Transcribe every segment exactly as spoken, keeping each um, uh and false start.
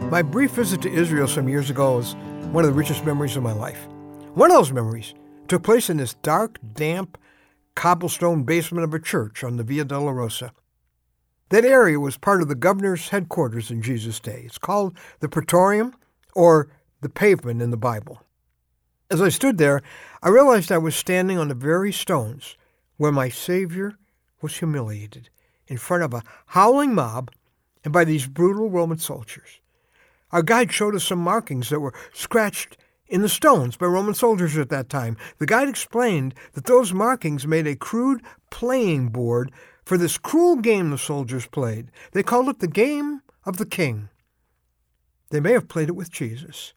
My brief visit to Israel some years ago is one of the richest memories of my life. One of those memories took place in this dark, damp, cobblestone basement of a church on the Via Dolorosa. That area was part of the governor's headquarters in Jesus' day. It's called the Praetorium, or the pavement in the Bible. As I stood there, I realized I was standing on the very stones where my Savior was humiliated, in front of a howling mob and by these brutal Roman soldiers. Our guide showed us some markings that were scratched in the stones by Roman soldiers at that time. The guide explained that those markings made a crude playing board for this cruel game the soldiers played. They called it the Game of the King. They may have played it with Jesus.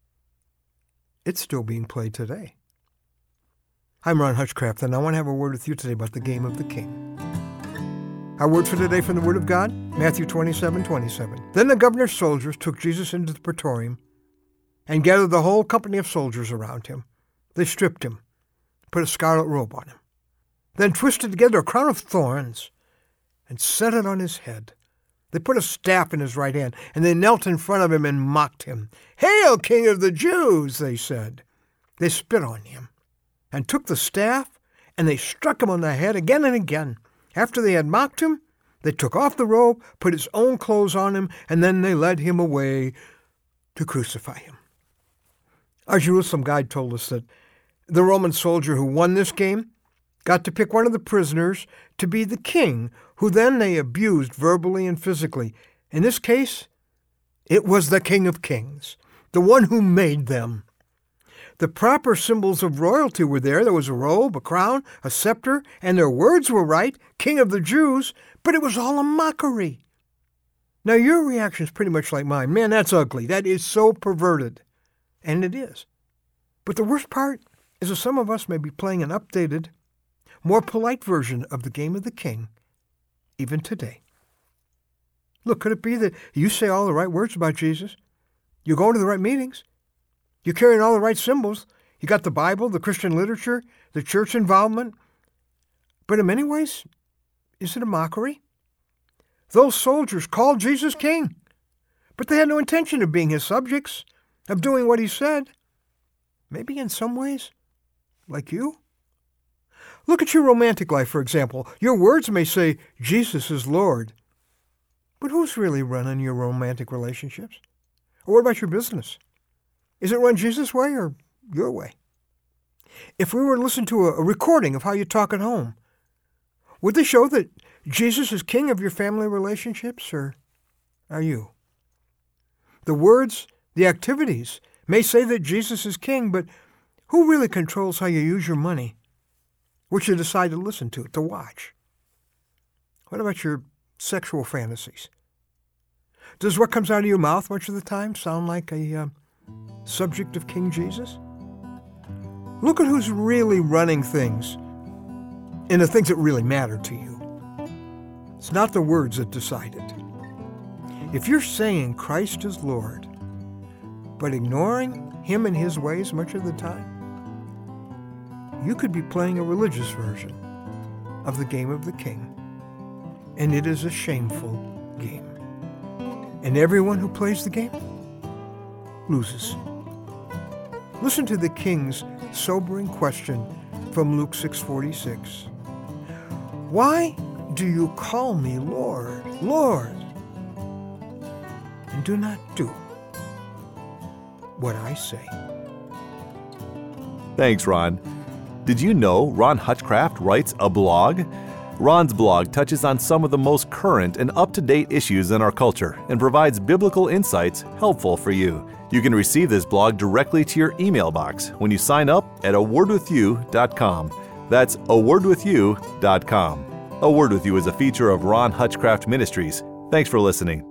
It's still being played today. I'm Ron Hutchcraft, and I want to have a word with you today about the Game of the King. Our word for today from the Word of God, Matthew twenty-seven twenty-seven. Then the governor's soldiers took Jesus into the Praetorium and gathered the whole company of soldiers around him. They stripped him, put a scarlet robe on him, then twisted together a crown of thorns and set it on his head. They put a staff in his right hand, and they knelt in front of him and mocked him. "Hail, King of the Jews," they said. They spit on him and took the staff, and they struck him on the head again and again. After they had mocked him, they took off the robe, put his own clothes on him, and then they led him away to crucify him. Our Jerusalem guide told us that the Roman soldier who won this game got to pick one of the prisoners to be the king, who then they abused verbally and physically. In this case, it was the King of Kings, the one who made them. The proper symbols of royalty were there. There was a robe, a crown, a scepter, and their words were right, King of the Jews, but it was all a mockery. Now, your reaction is pretty much like mine. Man, that's ugly. That is so perverted. And it is. But the worst part is that some of us may be playing an updated, more polite version of the Game of the King, even today. Look, could it be that you say all the right words about Jesus? You're going to the right meetings. You're carrying all the right symbols. You got the Bible, the Christian literature, the church involvement. But in many ways, is it a mockery? Those soldiers called Jesus king, but they had no intention of being his subjects, of doing what he said. Maybe in some ways, like you. Look at your romantic life, for example. Your words may say, Jesus is Lord. But who's really running your romantic relationships? Or what about your business? Is it run Jesus' way or your way? If we were to listen to a, a recording of how you talk at home, would they show that Jesus is king of your family relationships, or are you? The words, the activities may say that Jesus is king, but who really controls how you use your money? What you decide to listen to, to watch? What about your sexual fantasies? Does what comes out of your mouth much of the time sound like a uh, subject of King Jesus? Look at who's really running things and the things that really matter to you. It's not the words that decide it. If you're saying Christ is Lord, but ignoring him and his ways much of the time, you could be playing a religious version of the Game of the King. And it is a shameful game. And everyone who plays the game loses. Listen to the king's sobering question from Luke six forty-six. Why do you call me Lord, Lord, and do not do what I say? Thanks, Ron. Did you know Ron Hutchcraft writes a blog? Ron's blog touches on some of the most current and up-to-date issues in our culture and provides biblical insights helpful for you. You can receive this blog directly to your email box when you sign up at a word with you dot com. That's a word with you dot com. A Word With You is a feature of Ron Hutchcraft Ministries. Thanks for listening.